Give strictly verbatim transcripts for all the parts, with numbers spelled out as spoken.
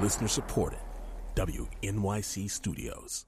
Listener supported. W N Y C Studios.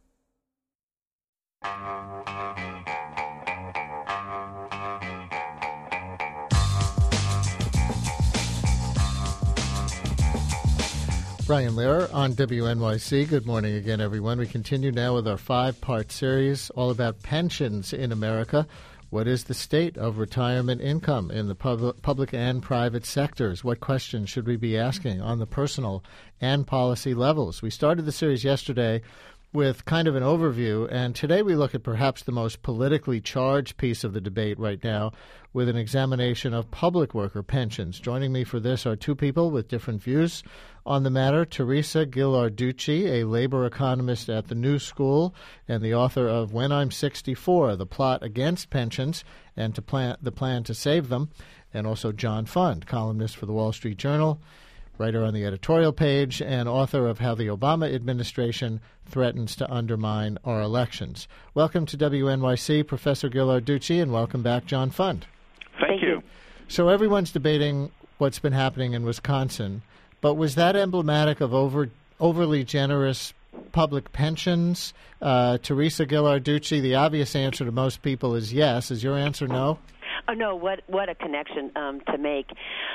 Brian Lehrer on W N Y C. Good morning again, everyone. We continue now with our five-part series all about pensions in America. What is the state of retirement income in the pub- public and private sectors? What questions should we be asking on the personal and policy levels? We started the series yesterday with kind of an overview, and today we look at perhaps the most politically charged piece of the debate right now with an examination of public worker pensions. Joining me for this are two people with different views on the matter. Teresa Ghilarducci, a labor economist at the New School and the author of When I'm sixty-four, The Plot Against Pensions and to plan, the Plan to Save Them, and also John Fund, columnist for the Wall Street Journal, writer on the editorial page, and author of How the Obama Administration Threatens to Undermine Our Elections. Welcome to W N Y C, Professor Ghilarducci, and welcome back, John Fund. Thank, Thank you. you. So everyone's debating what's been happening in Wisconsin, but was that emblematic of over overly generous public pensions? Uh, Teresa Ghilarducci, the obvious answer to most people is yes. Is your answer no? Oh, no, what, what a connection um, to make.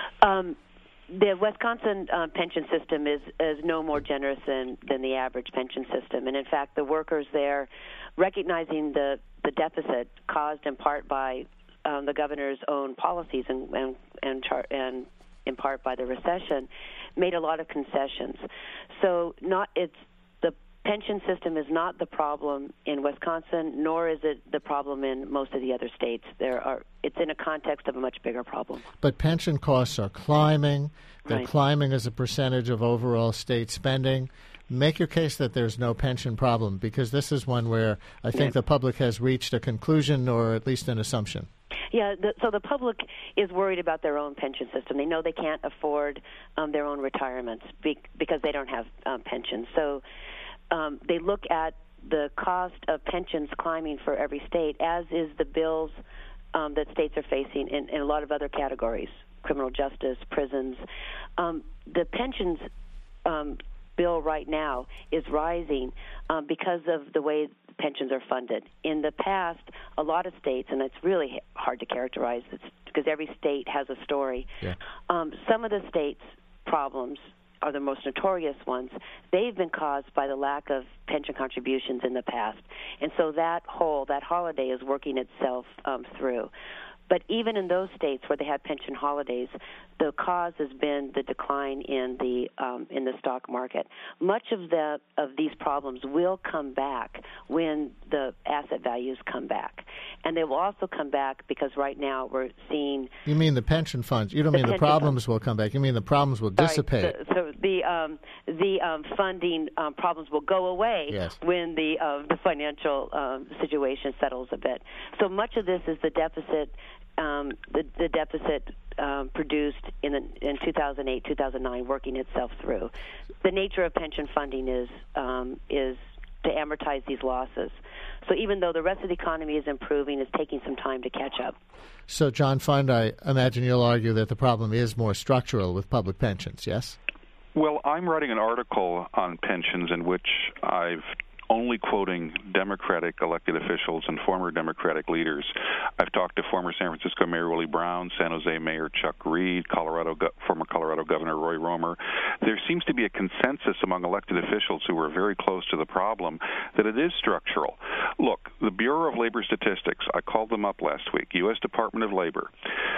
Um The Wisconsin uh, pension system is, is no more generous than, than the average pension system. And, in fact, the workers there, recognizing the, the deficit caused in part by um, the governor's own policies and, and, and, char- and in part by the recession, made a lot of concessions. So not it's the pension system is not the problem in Wisconsin, nor is it the problem in most of the other states. There are it's in a context of a much bigger problem. But pension costs are climbing. They're Right. climbing as a percentage of overall state spending. Make your case that there's no pension problem, because this is one where I think Yeah. the public has reached a conclusion or at least an assumption. Yeah, the, so the public is worried about their own pension system. They know they can't afford um, their own retirements be, because they don't have um, pensions. So um, they look at the cost of pensions climbing for every state, as is the bills um, that states are facing in, in a lot of other categories, criminal justice, prisons. Um, the pensions um, bill right now is rising um, because of the way pensions are funded. In the past, a lot of states, and it's really hard to characterize it's because every state has a story, Yeah. um, some of the states' problems are the most notorious ones. They've been caused by the lack of pension contributions in the past. And so that whole, that holiday is working itself um, through. But even in those states where they had pension holidays, the cause has been the decline in the um, in the stock market. Much of the of these problems will come back when the asset values come back, and they will also come back because right now we're seeing. You mean the pension funds? You don't The mean the pension problems funds. will come back. You mean the problems will dissipate. Sorry, so, so the um, the um, funding um, problems will go away Yes. when the uh, the financial um, situation settles a bit. So much of this is the deficit. Um, the, the deficit um, produced in, the, in two thousand eight, two thousand nine, working itself through. The nature of pension funding is um, is to amortize these losses. So even though the rest of the economy is improving, it's taking some time to catch up. So, John Fund, I imagine you'll argue that the problem is more structural with public pensions, yes? Well, I'm writing an article on pensions in which I've only quoting Democratic elected officials and former Democratic leaders. I've talked to former San Francisco Mayor Willie Brown, San Jose Mayor Chuck Reed, Colorado former Colorado Governor Roy Romer. There seems to be a consensus among elected officials who are very close to the problem that it is structural. Look, the Bureau of Labor Statistics, I called them up last week, U S Department of Labor.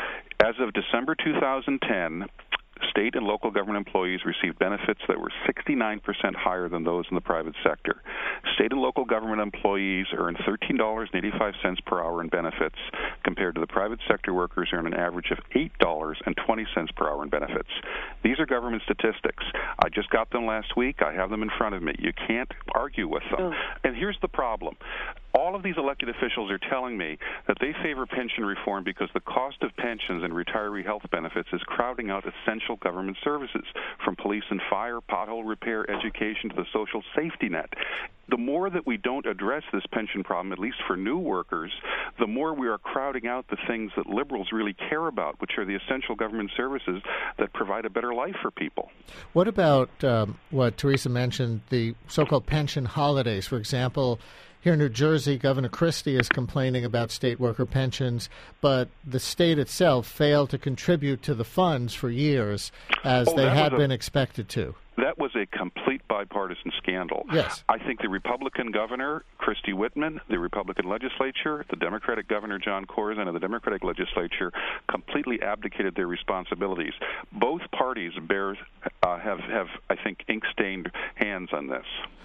As of December two thousand ten, state and local government employees received benefits that were sixty-nine percent higher than those in the private sector. State and local government employees earn thirteen dollars and eighty-five cents per hour in benefits, compared to the private sector workers earn an average of eight dollars and twenty cents per hour in benefits. These are government statistics. I just got them last week. I have them in front of me. You can't argue with them. Oh. And here's the problem. All of these elected officials are telling me that they favor pension reform because the cost of pensions and retiree health benefits is crowding out essential government services, from police and fire, pothole repair, education, to the social safety net. the more that we don't address this pension problem, at least for new workers, the more we are crowding out the things that liberals really care about, which are the essential government services that provide a better life for people. What about um, what Teresa mentioned, the so-called pension holidays? For example, here in New Jersey, Governor Christie is complaining about state worker pensions, but the state itself failed to contribute to the funds for years, as oh, they had a, been expected to. That was a complete bipartisan scandal. Yes. I think the Republican governor, Christie Whitman, the Republican legislature, the Democratic governor, John Corzine, and the Democratic legislature completely abdicated their responsibilities. Both parties bear, uh, have, have, I think, ink-stained hands on this.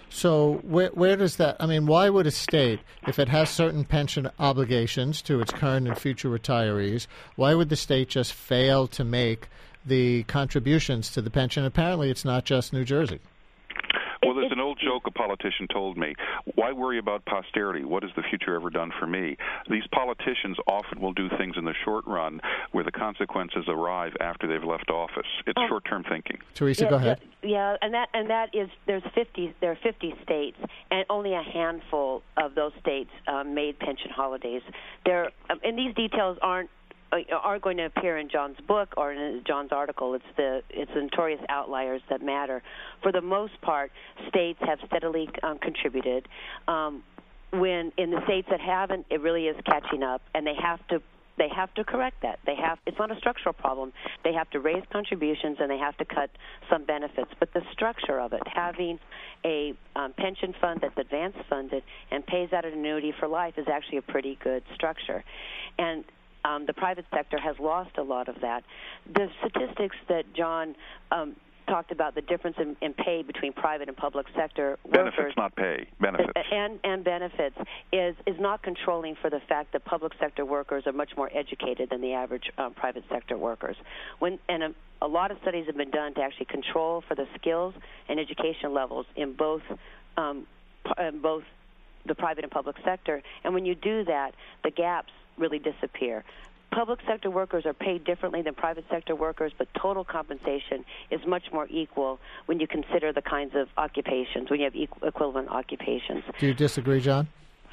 So where, where does that, I mean, why would a state, if it has certain pension obligations to its current and future retirees, why would the state just fail to make the contributions to the pension? Apparently it's not just New Jersey. Well, there's an old joke a politician told me. Why worry about posterity? What has the future ever done for me? These politicians often will do things in the short run where the consequences arrive after they've left office. It's oh. short-term thinking. Teresa, yeah, go ahead. Yeah, and that and that is there's fifty there are fifty states, and only a handful of those states um, made pension holidays. There, um, and these details aren't. are going to appear in John's book or in John's article. It's the it's the notorious outliers that matter. For the most part, states have steadily um, contributed. Um, when in the states that haven't, it really is catching up, and they have to they have to correct that. They have it's not a structural problem. They have to raise contributions and they have to cut some benefits. But the structure of it, having a um, pension fund that's advance funded and pays out an annuity for life, is actually a pretty good structure. And Um, the private sector has lost a lot of that. The statistics that John um, talked about, the difference in, in pay between private and public sector benefits, workers, not pay, benefits, and and benefits is is not controlling for the fact that public sector workers are much more educated than the average um, private sector workers. When and a, a lot of studies have been done to actually control for the skills and education levels in both um, in both the private and public sector. And when you do that, the gaps really disappear. Public sector workers are paid differently than private sector workers, but total compensation is much more equal when you consider the kinds of occupations, when you have equ- equivalent occupations. Do you disagree, John?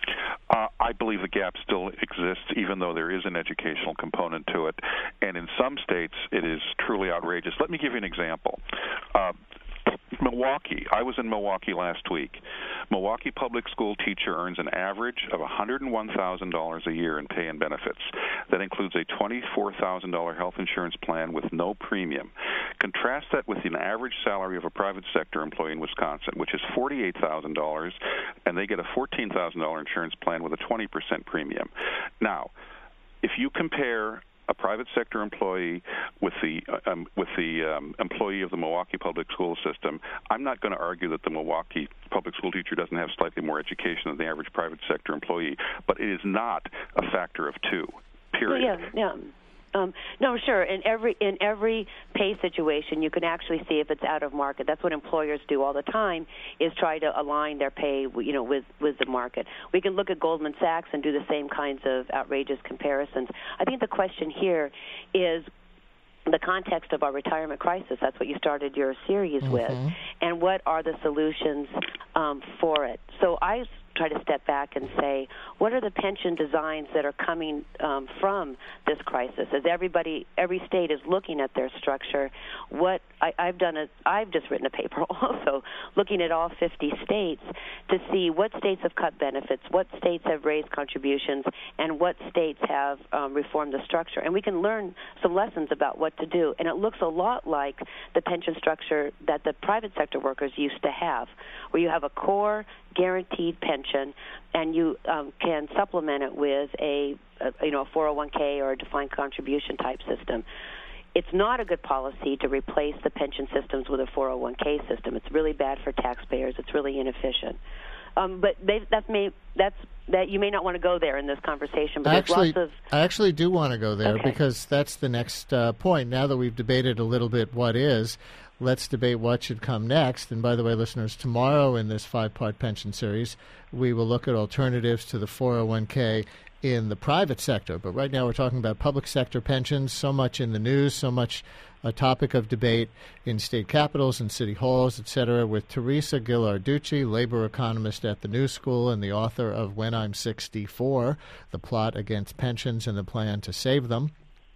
Uh, I believe the gap still exists, even though there is an educational component to it. And in some states, it is truly outrageous. Let me give you an example. Uh, Milwaukee. I was in Milwaukee last week. Milwaukee public school teacher earns an average of one hundred one thousand dollars a year in pay and benefits. That includes a twenty-four thousand dollars health insurance plan with no premium. Contrast that with the average salary of a private sector employee in Wisconsin, which is forty-eight thousand dollars, and they get a fourteen thousand dollars insurance plan with a twenty percent premium. Now, if you compare a private sector employee with the um, with the um, employee of the Milwaukee public school system, I'm not going to argue that the Milwaukee public school teacher doesn't have slightly more education than the average private sector employee, but it is not a factor of two, period. Yeah, yeah. Um, no, sure. In every in every pay situation, you can actually see if it's out of market. That's what employers do all the time, is try to align their pay, you know, with with the market. We can look at Goldman Sachs and do the same kinds of outrageous comparisons. I think the question here is the context of our retirement crisis. That's what you started your series mm-hmm. with, and what are the solutions um, for it. So I try to step back and say, what are the pension designs that are coming um, from this crisis? As everybody, every state is looking at their structure, what I, I've done is I've just written a paper also looking at all fifty states to see what states have cut benefits, what states have raised contributions, and what states have um, reformed the structure. And we can learn some lessons about what to do. And it looks a lot like the pension structure that the private sector workers used to have, where you have a core guaranteed pension, and you um, can supplement it with a, a you know a four oh one k or a defined contribution type system. It's not a good policy to replace the pension systems with a four oh one k system. It's really bad for taxpayers. It's really inefficient. Um, but they, that's may that's that you may not want to go there in this conversation. But actually, there's lots of I actually do want to go there okay. because that's the next uh, point. Now that we've debated a little bit what is, let's debate what should come next. And by the way, listeners, tomorrow in this five-part pension series, we will look at alternatives to the four oh one k in the private sector. But right now we're talking about public sector pensions, so much in the news, so much a topic of debate in state capitals and city halls, et cetera, with Teresa Ghilarducci, labor economist at the New School and the author of When I'm sixty-four, The Plot Against Pensions and the Plan to Save Them,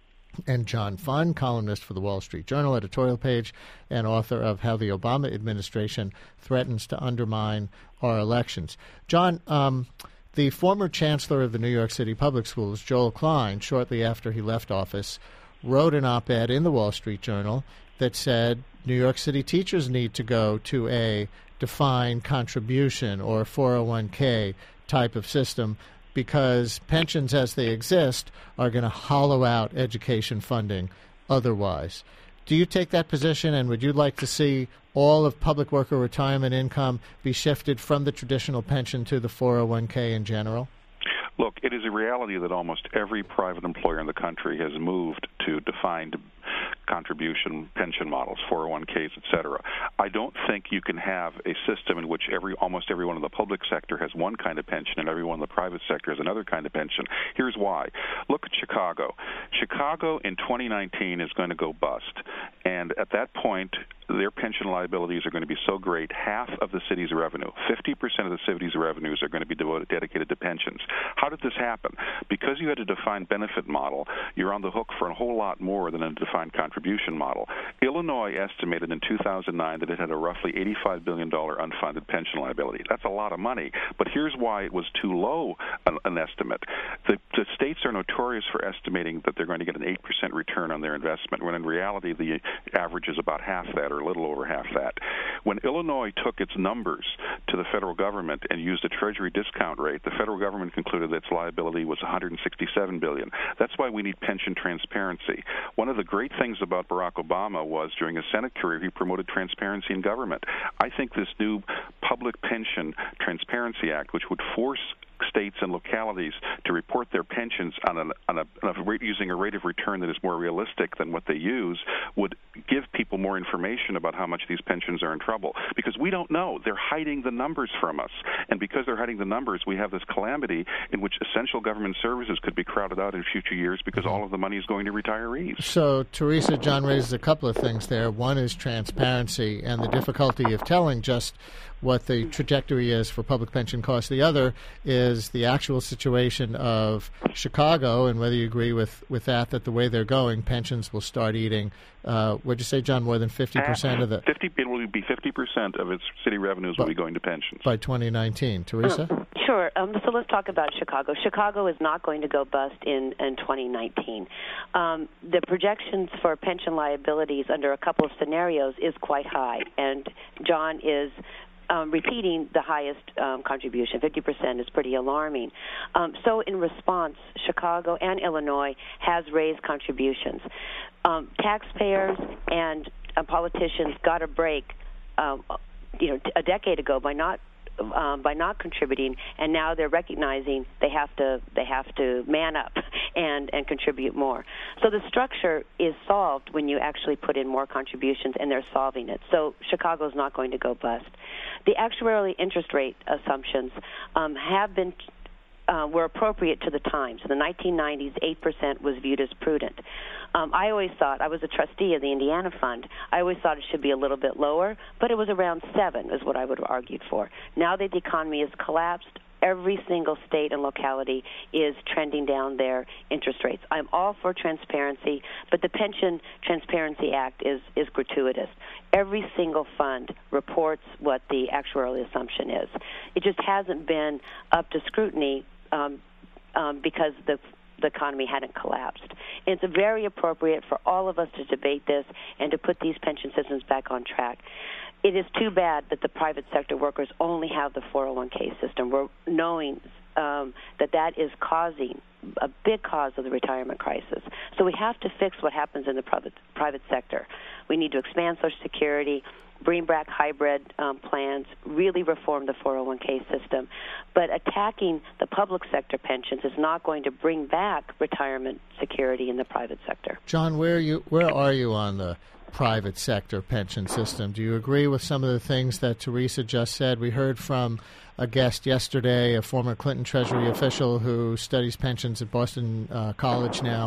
and John Funn, columnist for the Wall Street Journal editorial page and author of How the Obama Administration Threatens to Undermine Our Elections. John, um, the former chancellor of the New York City Public Schools, Joel Klein, shortly after he left office, wrote an op-ed in the Wall Street Journal that said New York City teachers need to go to a defined contribution or four oh one k type of system because pensions as they exist are going to hollow out education funding otherwise. Do you take that position, and would you like to see all of public worker retirement income be shifted from the traditional pension to the four oh one k in general? Look, it is a reality that almost every private employer in the country has moved to defined contribution pension models, four oh one k's, et cetera. I don't think you can have a system in which every almost everyone in the public sector has one kind of pension and everyone in the private sector has another kind of pension. Here's why. Look at Chicago. Chicago in twenty nineteen is going to go bust, and at that point, their pension liabilities are going to be so great, half of the city's revenue, fifty percent of the city's revenues are going to be devoted, dedicated to pensions. How did this happen? Because you had a defined benefit model, you're on the hook for a whole lot more than a defined contribution model. Illinois estimated in two thousand nine that it had a roughly eighty-five billion dollars unfunded pension liability. That's a lot of money, but here's why it was too low an, an estimate. The, the states are notorious for estimating that they're going to get an eight percent return on their investment, when in reality the average is about half that, or a little over half that. When Illinois took its numbers to the federal government and used a Treasury discount rate, the federal government concluded that its liability was one hundred sixty-seven billion dollars. That's why we need pension transparency. One of the great things about Barack Obama was during his Senate career, he promoted transparency in government. I think this new Public Pension Transparency Act, which would force states and localities to report their pensions on, an, on, a, on a rate, using a rate of return that is more realistic than what they use, would give people more information about how much these pensions are in trouble. Because we don't know. They're hiding the numbers from us. And because they're hiding the numbers, we have this calamity in which essential government services could be crowded out in future years because all of the money is going to retirees. So, Teresa, John raises a couple of things there. One is transparency and the difficulty of telling just what the trajectory is for public pension costs. The other is the actual situation of Chicago, and whether you agree with, with that, that the way they're going, pensions will start eating, uh, what'd you say, John, more than fifty percent of the... fifty, it will be fifty percent of its city revenues will be going to pensions. By twenty nineteen. Teresa? Um, sure. Um, so let's talk about Chicago. Chicago is not going to go bust in, in twenty nineteen. Um, the projections for pension liabilities under a couple of scenarios is quite high, and John is... Um, repeating the highest um, contribution, fifty percent, is pretty alarming. Um, so in response, Chicago and Illinois has raised contributions. Um, taxpayers and uh, politicians got a break, um, you know, a decade ago by not Um, by not contributing, and now they're recognizing they have to they have to man up and, and contribute more. So the structure is solved when you actually put in more contributions, and they're solving it. So Chicago's not going to go bust. The actuarially interest rate assumptions um, have been uh, were appropriate to the times. In the nineteen nineties, eight percent was viewed as prudent. Um, I always thought, I was a trustee of the Indiana Fund, I always thought it should be a little bit lower, but it was around seven is what I would have argued for. Now that the economy has collapsed, every single state and locality is trending down their interest rates. I'm all for transparency, but the Pension Transparency Act is, is gratuitous. Every single fund reports what the actuarial assumption is. It just hasn't been up to scrutiny um, um, because the the economy hadn't collapsed. And it's very appropriate for all of us to debate this and to put these pension systems back on track. It is too bad that the private sector workers only have the four oh one k system. We're knowing um, that that is causing a big cause of the retirement crisis. So we have to fix what happens in the private, private sector. We need to expand Social Security, bring back hybrid um, plans, really reform the four oh one k system. But attacking the public sector pensions is not going to bring back retirement security in the private sector. John, where are you, where are you on the private sector pension system? Do you agree with some of the things that Teresa just said? We heard from a guest yesterday, a former Clinton Treasury official who studies pensions at Boston uh, College now,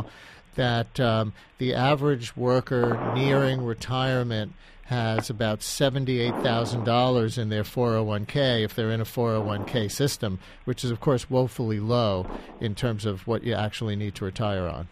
that um, the average worker nearing retirement has about seventy-eight thousand dollars in their four oh one k if they're in a four oh one k system, which is, of course, woefully low in terms of what you actually need to retire on.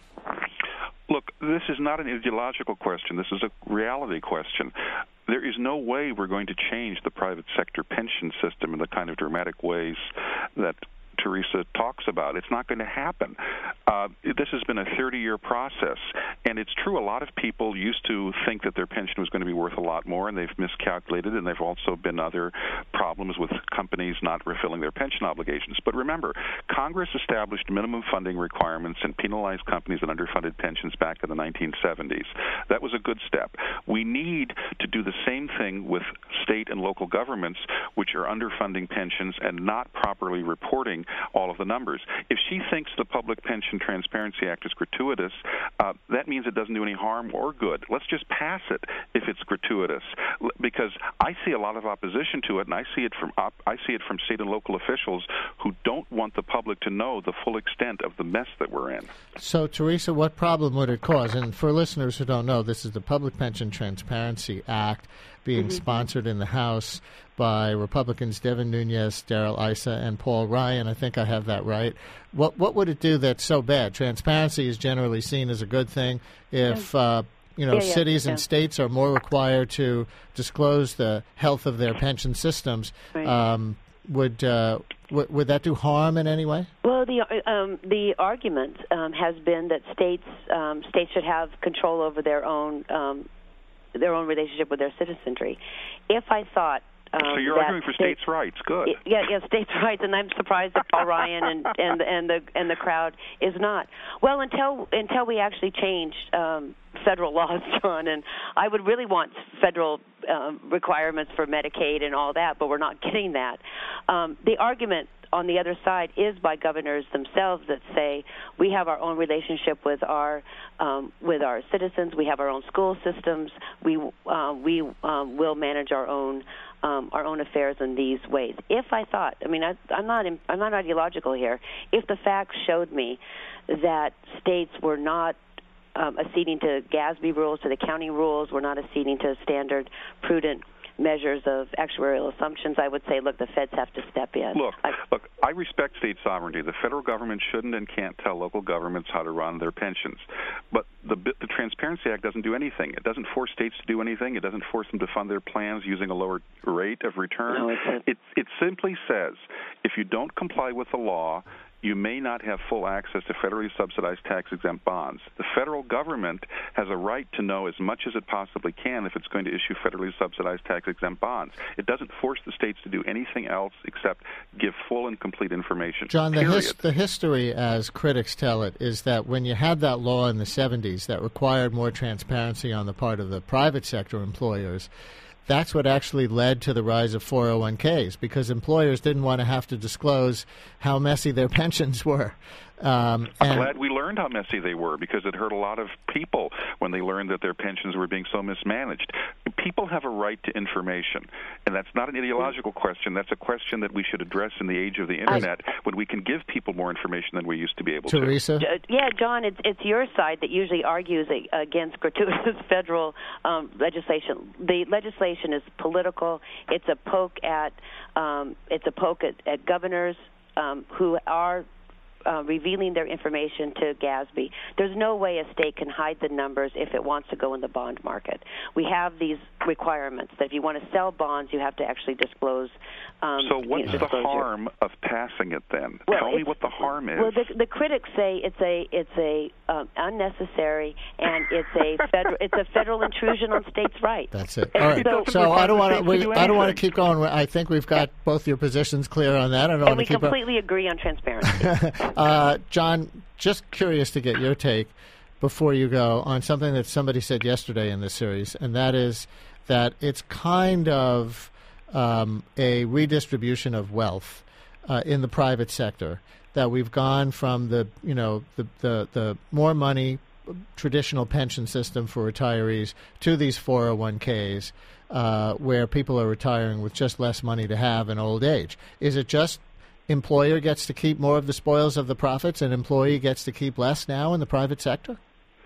Look, this is not an ideological question. This is a reality question. There is no way we're going to change the private sector pension system in the kind of dramatic ways that Teresa talks about. It's not going to happen. Uh, this has been a thirty-year process, and it's true a lot of people used to think that their pension was going to be worth a lot more, and they've miscalculated, and there've also been other problems with companies not fulfilling their pension obligations. But remember, Congress established minimum funding requirements and penalized companies that underfunded pensions back in the nineteen seventies. That was a good step. We need to do the same thing with state and local governments, which are underfunding pensions and not properly reporting all of the numbers. If she thinks the Public Pension Transparency Act is gratuitous, uh, that means it doesn't do any harm or good. Let's just pass it if it's gratuitous, because I see a lot of opposition to it, and I see it from op- I see it from state and local officials who don't want the public to know the full extent of the mess that we're in. So, Teresa, what problem would it cause? And for listeners who don't know, this is the Public Pension Transparency Act being mm-hmm. sponsored in the House by Republicans Devin Nunes, Darrell Issa, and Paul Ryan. I think I have that right. What what would it do that's so bad? Transparency is generally seen as a good thing. If uh, you know, yeah, yeah, cities yeah. and states are more required to disclose the health of their pension systems, right. um, would uh, w- would that do harm in any way? Well, the um, the argument um, has been that states um, states should have control over their own um, their own relationship with their citizenry. If I thought Um, so you're arguing for states' rights. Good. Yeah, yeah, states' rights, and I'm surprised that Paul Ryan and, and and the and the crowd is not. Well, until until we actually change um, federal laws, John, and I would really want federal um, requirements for Medicaid and all that, but we're not getting that. Um, the argument on the other side is by governors themselves that say we have our own relationship with our um, with our citizens, we have our own school systems, we uh, we um, will manage our own. Um, our own affairs in these ways. If I thought, I mean, I, I'm not, I'm not ideological here. If the facts showed me that states were not um, acceding to GASB rules, to the county rules, were not acceding to standard, prudent measures of actuarial assumptions, I would say, look, the feds have to step in. Look, I, look, I respect state sovereignty. The federal government shouldn't and can't tell local governments how to run their pensions. But the, the Transparency Act doesn't do anything. It doesn't force states to do anything. It doesn't force them to fund their plans using a lower rate of return. No, it's a, it, it simply says if you don't comply with the law, you may not have full access to federally subsidized tax-exempt bonds. The federal government has a right to know as much as it possibly can if it's going to issue federally subsidized tax-exempt bonds. It doesn't force the states to do anything else except give full and complete information. John, the, his, the history, as critics tell it, is that when you had that law in the seventies that required more transparency on the part of the private sector employers, that's what actually led to the rise of four oh one k's, because employers didn't want to have to disclose how messy their pensions were. Um, I'm glad we learned how messy they were, because it hurt a lot of people when they learned that their pensions were being so mismanaged. People have a right to information, and that's not an ideological question. That's a question that we should address in the age of the Internet, I, when we can give people more information than we used to be able Teresa? to. Teresa? Yeah, John, it's, it's your side that usually argues against gratuitous federal um, legislation. The legislation is political. It's a poke at um, it's a poke at, at governors um, who are Uh, revealing their information to GASB. There's no way a state can hide the numbers if it wants to go in the bond market. We have these requirements that if you want to sell bonds, you have to actually disclose. Um, so what's you know, the harm of passing it then? Well, Tell me what the harm is. Well, the, the critics say it's a it's a um, unnecessary and it's a federal it's a federal intrusion on states' rights. That's it. All right. So, so I don't want to do I don't want to keep going. I think we've got yeah. both your positions clear on that. I don't and want we to keep completely on. agree on transparency. uh, John, just curious to get your take before you go on something that somebody said yesterday in this series, and that is that it's kind of um, a redistribution of wealth uh, in the private sector. That we've gone from the you know the the, the more money traditional pension system for retirees to these four oh one k's uh, where people are retiring with just less money to have in old age. Is it just employer gets to keep more of the spoils of the profits and employee gets to keep less now in the private sector?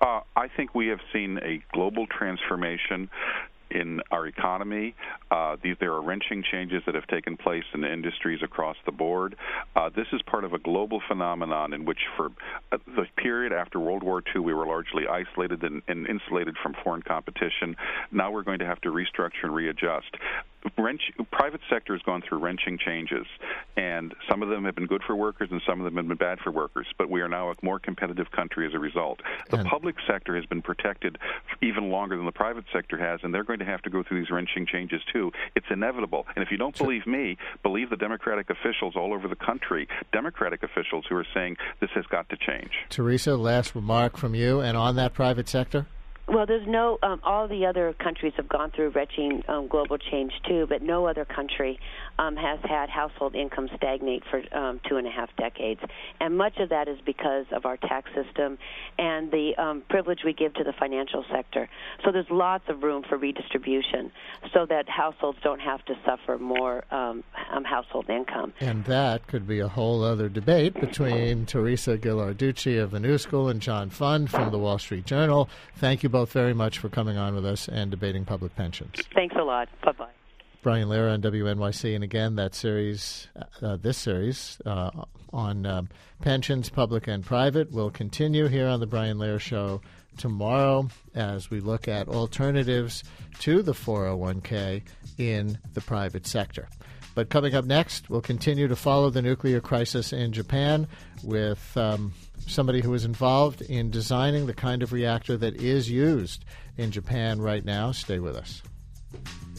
Uh, I think we have seen a global transformation in our economy. Uh, these, there are wrenching changes that have taken place in the industries across the board. Uh, this is part of a global phenomenon in which for uh, the period after World War Two we were largely isolated and, and insulated from foreign competition. Now we're going to have to restructure and readjust. Wrench, private sector has gone through wrenching changes, and some of them have been good for workers and some of them have been bad for workers, but we are now a more competitive country as a result. The and public sector has been protected even longer than the private sector has, and they're going to have to go through these wrenching changes too. It's inevitable. And if you don't believe me, believe the Democratic officials all over the country, Democratic officials who are saying this has got to change. Teresa, last remark from you, and on that private sector? Well, there's no, um, all the other countries have gone through wrenching um, global change too, but no other country um, has had household income stagnate for um, two and a half decades. And much of that is because of our tax system and the um, privilege we give to the financial sector. So there's lots of room for redistribution so that households don't have to suffer more um, um, household income. And that could be a whole other debate between Teresa Ghilarducci of the New School and John Fund from the Wall Street Journal. Thank you both very much for coming on with us and debating public pensions. Thanks a lot. Bye-bye. Brian Lehrer on W N Y C, and again, that series, uh, this series uh, on um, pensions, public and private, will continue here on the Brian Lehrer Show tomorrow as we look at alternatives to the four oh one k in the private sector. But coming up next, we'll continue to follow the nuclear crisis in Japan with um, somebody who is involved in designing the kind of reactor that is used in Japan right now. Stay with us.